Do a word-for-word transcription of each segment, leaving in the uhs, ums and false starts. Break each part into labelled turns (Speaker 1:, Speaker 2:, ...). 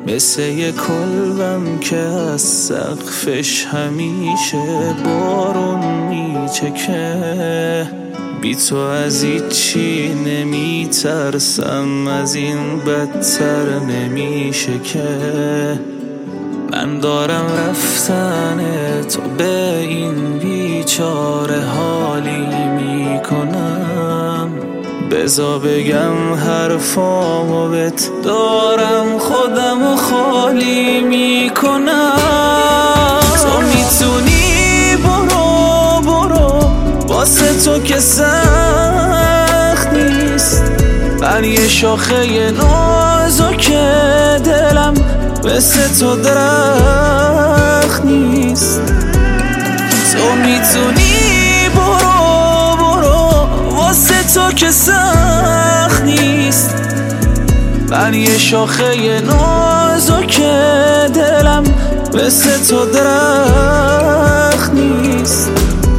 Speaker 1: مثل یه کلبم که از سقفش همیشه بارون میچکه. بی تو از هیچی نمیترسم، از این بدتر نمیشه که. من دارم رفتن تو به این بیچاره حالی میکنم. بذار بگم حرفامو بهت، دارم خودمو خالی میکنم. تو میتونی برو برو، واسه تو که سخت نیست. من یه شاخه نازک دلم، مثل تو درخت نیست. تو میتونی برو برو، واسه تو که سخت نیست. من یه شاخه نازک دلم، مثل تو درخت نیست.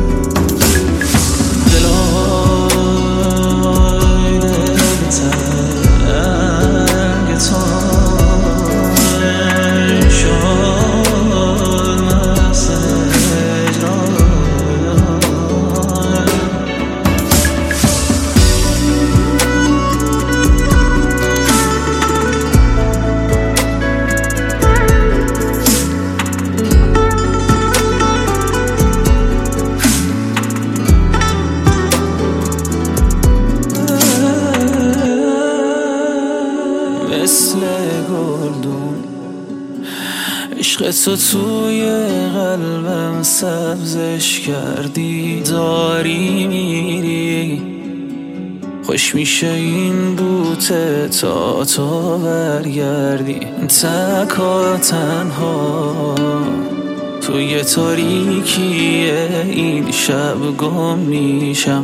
Speaker 1: مثل گلدون عشق تو توی قلبم سبزش کردی. داری میری، خوش میشه این بوته تا تو برگردی. تکا تنها توی تاریکی این شب گم میشم.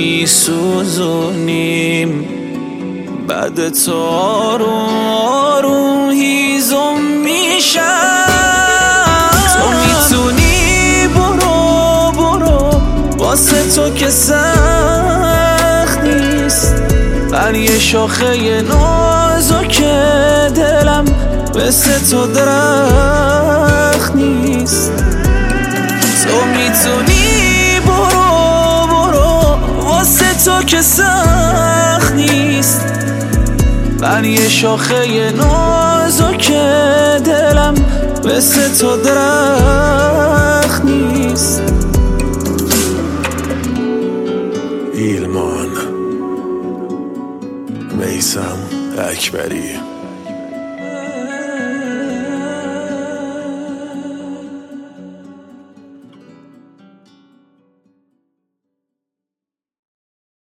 Speaker 1: میسوزونیم بعد تو آروم آروم هیزم میشم. تو میتونی برو برو، واسه تو که سخت نیست. من یه شاخه نازک دلم، مثل تو درخت نیست. تو میتونی برو برو، واسه تو که سخت نیست. من یه شاخه نازک دلم، مثل تو درخت نیست.
Speaker 2: ایلمان میثم اکبری.